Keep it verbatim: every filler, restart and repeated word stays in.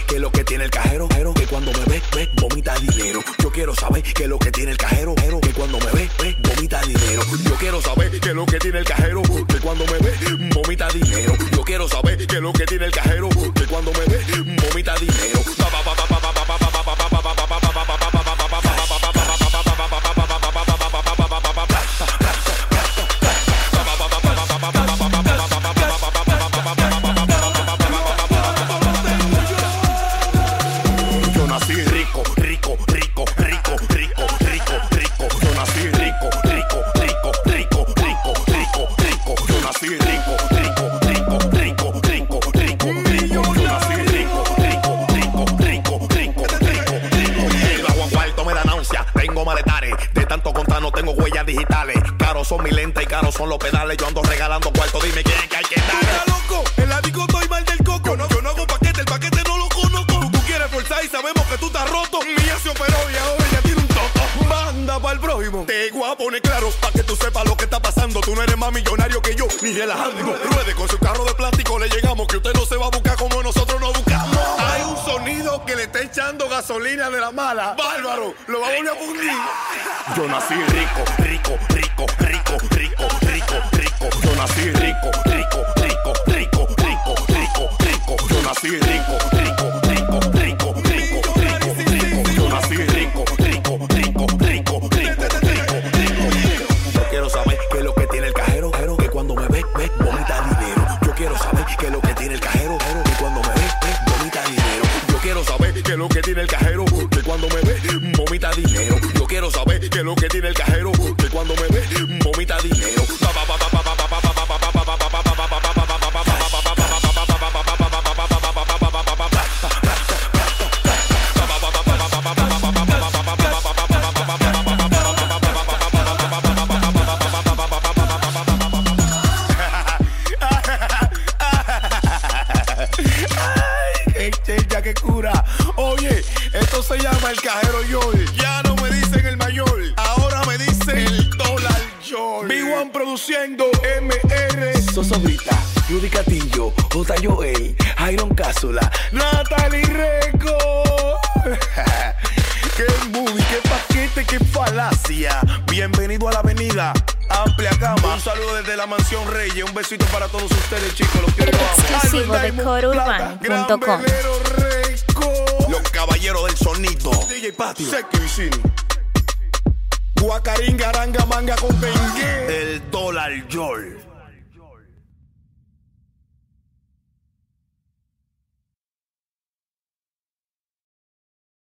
qué es lo que tiene el cajero, que cuando me ve, ve, vomita dinero. Yo quiero saber qué es lo que tiene el cajero, que cuando me ve, ve, vomita dinero. Yo quiero saber qué es lo que tiene el cajero, que cuando me ve, vomita dinero. Yo quiero saber qué es lo que tiene el cajero, que cuando me ve, vomita dinero. Yo nací rico, rico, rico, rico, rico, rico, rico. Yo nací rico, rico, rico, rico, rico, rico, rico. Yo nací rico, rico, rico, rico, rico, rico, rico. Yo nací rico, rico, rico, rico, rico, rico, rico. El bajo cuarto me da náusea, tengo maletares. De tanto contar no tengo huellas digitales. Caros son mis lentes y caros son los pedales. Yo ando regalando cuarto, dime quién es que hay que darle. ¡Está loco! El ático estoy mal del coco. Yo no, yo no hago paquete, el paquete no lo conozco. Tú, tú quieres forzar y sabemos que tú estás roto. Mía se operó y ahora ya tiene un toto. Manda pa'l prójimo. Te voy a poner claro, pa' que tú sepas lo que está pasando. Tú no eres más millonario que yo, ni relajando. Ruede con su carro de plástico, le llegamos. Que usted no se va a buscar como nosotros nos buscamos. Hay un sonido que le está echando gasolina de la mala. Bárbaro, lo va a volver a fundir. Yo nací rico, rico, rico, rico, rico, rico, rico. Yo nací rico, rico, rico, rico, rico, rico, rico. Yo nací rico, rico, rico, rico, rico, rico, rico. Yo nací rico, rico, rico, rico, rico, rico, rico. Yo quiero saber qué es lo que tiene el cajero, que cuando me ve, ve, vomita dinero. Yo quiero saber qué es lo que tiene el cajero, que cuando me ve, ve, vomita dinero. Yo quiero saber qué es lo que tiene el cajero, que cuando me ve, vomita dinero. Yo quiero saber qué es lo que tiene el cajero, que cuando me ve, vomita dinero. Ya que cura. Oye, esto se llama el cajero Joy. Ya no me dicen el mayor, ahora me dicen el dólar Joy. B uno produciendo M R. Sosobrita, Rudy Catillo, J. Joel, Iron Cápsula, Natalie Reco. Qué movie, qué paquete, qué falacia. Bienvenido a la avenida Amplia Gama. Un saludo desde la Mansión Reyes. Un besito para todos ustedes, chicos. Los quiero. Exclusivo de core urban punto com. Los caballeros del sonido. D J Patio. Seki Vicini. Guacaringa, aranga, manga con bengue. el dólar Joel.